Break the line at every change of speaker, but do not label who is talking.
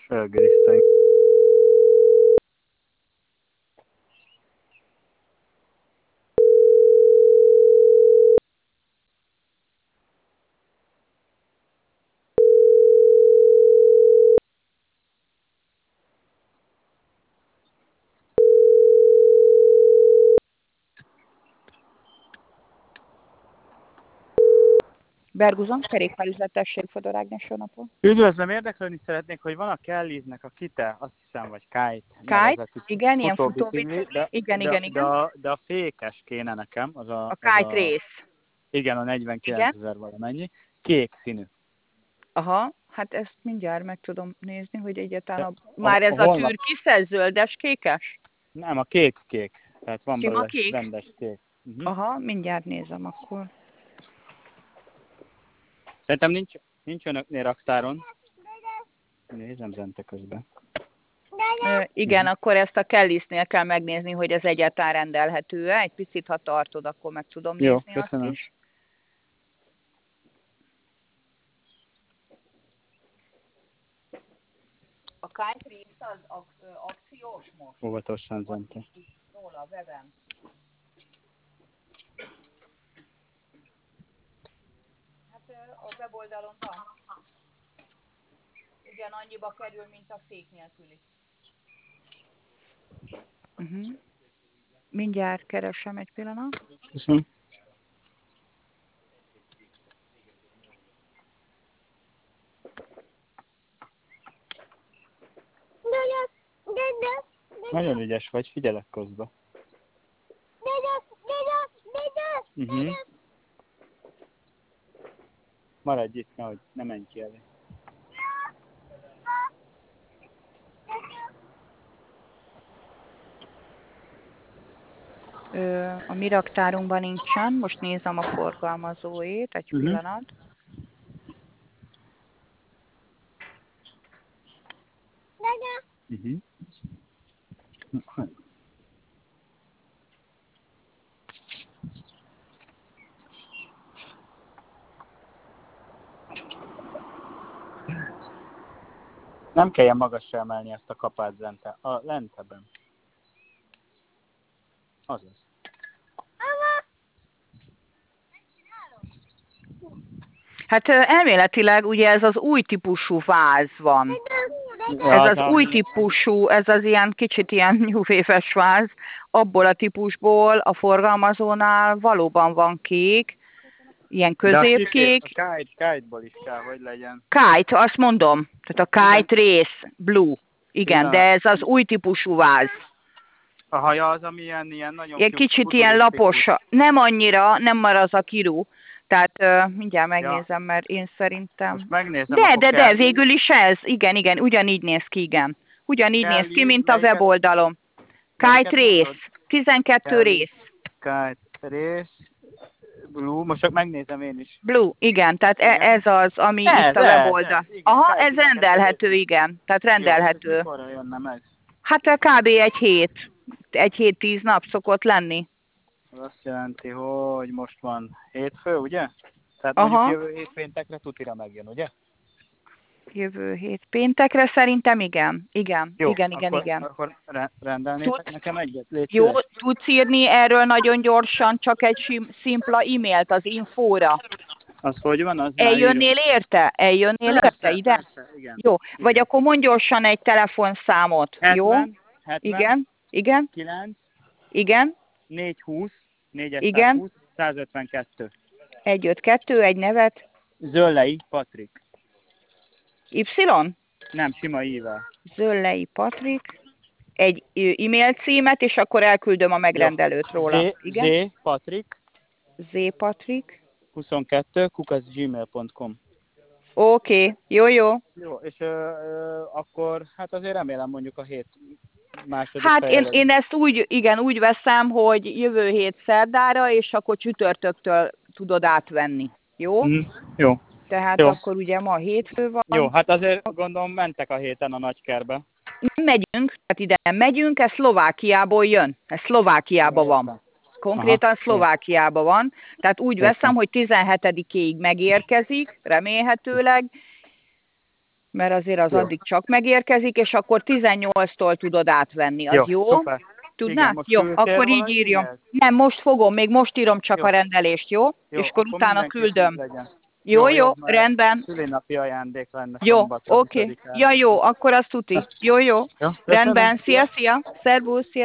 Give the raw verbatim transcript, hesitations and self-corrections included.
Felgőztem.
Berguzon, kerékpárüzletesség Fodor Ágnes napon.
Üdvözlöm, érdeklődni szeretnék, hogy van a Kelliznek a Kite, azt hiszem, vagy Kite
Kite, igen, ilyen
futóbicikli, de,
igen,
de,
igen,
de,
igen.
a, de a fékes kéne nekem, az a,
A
az
Kite
a
Race.
igen, a negyvenkilencezer valamennyi, kék színű.
Aha, hát ezt mindjárt meg tudom nézni, hogy egyáltalán a,
a,
már ez
a,
a,
honlap...
a türkiszes, zöldes, kékes?
Nem, a kék-kék, tehát van
Sima
belőle
kék?
rendes kék. Uh-huh.
Aha, mindjárt nézem akkor.
Szerintem nincs, nincs önöknél raktáron. Nézem zente közben.
Ö, igen, uh-huh. Akkor ezt a Kellisnél kell megnézni, hogy ez egyáltalán rendelhető-e. Egy picit, ha tartod, akkor meg tudom
Jó,
nézni
köszönöm.
azt is. A Kite Race az ak- akciós most?
Óvatosan zente.
Róla a weben. Hát a weboldalon van. Ugyanannyiba kerül, mint a fék nélküli. Uh-huh. Mindjárt keresem egy pillanat.
Köszönöm. Nagyon ügyes vagy, figyelek közben. Uh-huh. Maradj itt, nehogy ne menj ki elé.
Ö, a mi raktárunkban nincsen, most nézem a forgalmazóét, egy
Uh-huh.
pillanat.
Uh-huh. Nem kelljen magasra emelni ezt a kapát, zente. A lentebben. Azaz.
Hát elméletileg ugye ez az új típusú váz van.
Ja,
Ez
az
az
a...
új típusú, ez az ilyen kicsit ilyen nyúvéves váz, abból a típusból a forgalmazónál valóban van kék, ilyen középkék.
De a kite, kite-ból is kell, hogy legyen.
Kite, azt mondom, tehát a Kite Race Blue. Igen,
Igen.
de ez az új típusú váz.
A haja az, ami ilyen, ilyen nagyon
Ilyen kicsit ilyen lapos, nem annyira, nem már az a kirú. Tehát uh, mindjárt megnézem, ja. Mert én szerintem...
Most megnézem,
de, de,
kell...
de, végül is ez. Igen, igen, ugyanígy néz ki, igen. Ugyanígy kell néz ki, mint a weboldalom. Kite Race, tizenkettő rész.
Kite Race, Blue, most csak megnézem én is.
Blue, igen, tehát igen. ez az, ami
ez,
itt a weboldal. Aha, ez rendelhető, igen. Tehát rendelhető.
Jó, mikorra jönne meg?
Hát kb. egy hét. Egy hét-tíz nap szokott lenni.
Az azt jelenti, hogy most van hétfő, ugye? Tehát
aha.
mondjuk jövő hét péntekre tutira megjön, ugye?
Jövő hét péntekre szerintem igen. Igen,
jó,
igen, igen,
akkor,
igen.
akkor rendelnétek Tud, nekem egyet, légy
jó,
szíves.
tudsz írni erről nagyon gyorsan, csak egy sim, szimpla e-mailt az infóra.
Az hogy van? Az
Eljönnél érte? Eljönnél
persze,
érte ide?
Persze, igen.
Jó,
igen.
vagy akkor mondj gyorsan egy telefonszámot,
hetven,
jó?
hetven,
igen, igen.
kilenc,
igen.
négyszázhúsz,
igen.
négyszázhúsz, százötvenkettő.
egy öt kettő, egy nevet.
Zöllei Patrik.
Y?
Nem, sima ível.
Zöllei Patrik. Egy e-mail címet, és akkor elküldöm a megrendelőt
jó.
róla.
Z,
igen?
Z Patrik.
Z Patrik.
huszonkettő kukac gmail pont com.
Oké, okay. jó, jó.
Jó, és ö, ö, akkor hát azért remélem mondjuk a hét második
Hát én,
fejlődés.
én ezt úgy, igen, úgy veszem, hogy jövő hét szerdára, és akkor csütörtöktől tudod átvenni. Jó?
Mm, jó.
Tehát
jó.
akkor ugye ma hétfő van.
Jó, hát azért gondolom mentek a héten a nagykerbe.
Nem megyünk, tehát ide nem megyünk, ez Szlovákiából jön. Ez Szlovákiában van. Konkrétan aha, Szlovákiában van. Tehát úgy értem. Veszem, hogy tizenhetedikéig megérkezik, remélhetőleg. mert azért az
Jó.
addig csak megérkezik, és akkor tizennyolctól tudod átvenni, az
Jó,
jó?
szuper.
Tudnád?
Igen, most
Jó,
küldtél
akkor
róla
így
egy
írjam.
e-mailt?
Nem, most fogom, még most írom csak
Jó.
a rendelést, jó?
Jó,
És akkor
akkor
utána
mindenképp így
küldöm.
legyen.
Jó,
Jó,
jó,
jó, mert
rendben.
szülinapi ajándék lenne
Jó,
szombatra,
oké. Okay.
huszadikán.
Ja, jó, akkor az tuti. Jó, jó.
Jó, köszönöm.
Rendben. Szia, szia. Szervusz, szia.